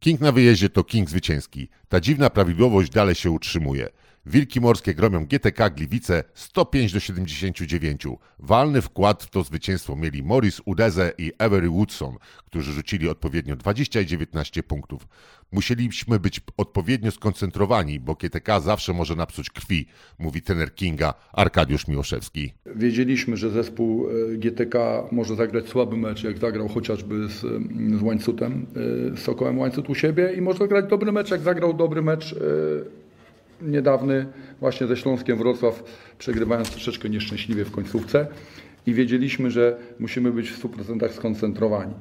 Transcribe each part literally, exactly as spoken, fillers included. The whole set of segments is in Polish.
King na wyjeździe to King zwycięski. Ta dziwna prawidłowość dalej się utrzymuje. Wilki morskie gromią G T K Gliwice sto pięć do siedemdziesięciu dziewięciu. Walny wkład w to zwycięstwo mieli Morris Udeze i Avery Woodson, którzy rzucili odpowiednio dwadzieścia i dziewiętnaście punktów. Musieliśmy być odpowiednio skoncentrowani, bo G T K zawsze może napsuć krwi, mówi trener Kinga Arkadiusz Miłoszewski. Wiedzieliśmy, że zespół G T K może zagrać słaby mecz, jak zagrał chociażby z, z Łańcutem, z Sokołem Łańcut u siebie, i może zagrać dobry mecz, jak zagrał dobry mecz niedawny właśnie ze Śląskiem Wrocław, przegrywając troszeczkę nieszczęśliwie w końcówce, i wiedzieliśmy, że musimy być w stu procentach skoncentrowani.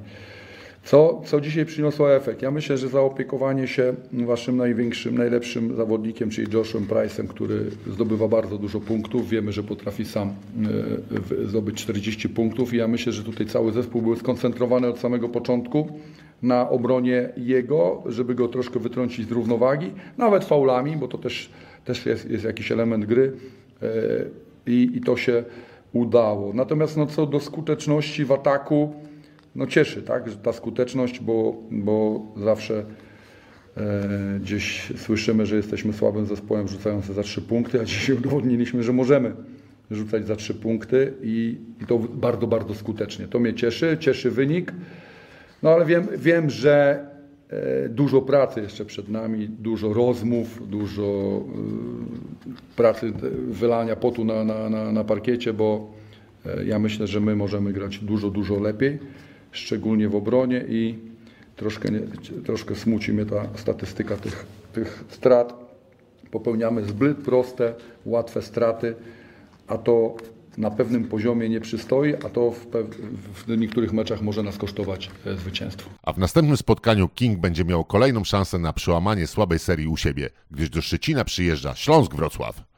Co, co dzisiaj przyniosło efekt? Ja myślę, że zaopiekowanie się waszym największym, najlepszym zawodnikiem, czyli Joshem Price'em, który zdobywa bardzo dużo punktów. Wiemy, że potrafi sam y, zdobyć czterdzieści punktów, i ja myślę, że tutaj cały zespół był skoncentrowany od samego początku na obronie jego, żeby go troszkę wytrącić z równowagi, nawet faulami, bo to też, też jest, jest jakiś element gry, y, i, i to się udało. Natomiast no, co do skuteczności w ataku, no cieszy, tak, że ta skuteczność, bo, bo zawsze e, gdzieś słyszymy, że jesteśmy słabym zespołem rzucającym za trzy punkty, a dzisiaj udowodniliśmy, że możemy rzucać za trzy punkty i, i to bardzo, bardzo skutecznie. To mnie cieszy, cieszy wynik, no ale wiem, wiem że e, dużo pracy jeszcze przed nami, dużo rozmów, dużo e, pracy, wylania potu na, na, na, na parkiecie, bo e, ja myślę, że my możemy grać dużo, dużo lepiej, szczególnie w obronie, i troszkę, nie, troszkę smuci mnie ta statystyka tych, tych strat. Popełniamy zbyt proste, łatwe straty, a to na pewnym poziomie nie przystoi, a to w, w niektórych meczach może nas kosztować zwycięstwo. A w następnym spotkaniu King będzie miał kolejną szansę na przełamanie słabej serii u siebie, gdyż do Szczecina przyjeżdża Śląsk Wrocław.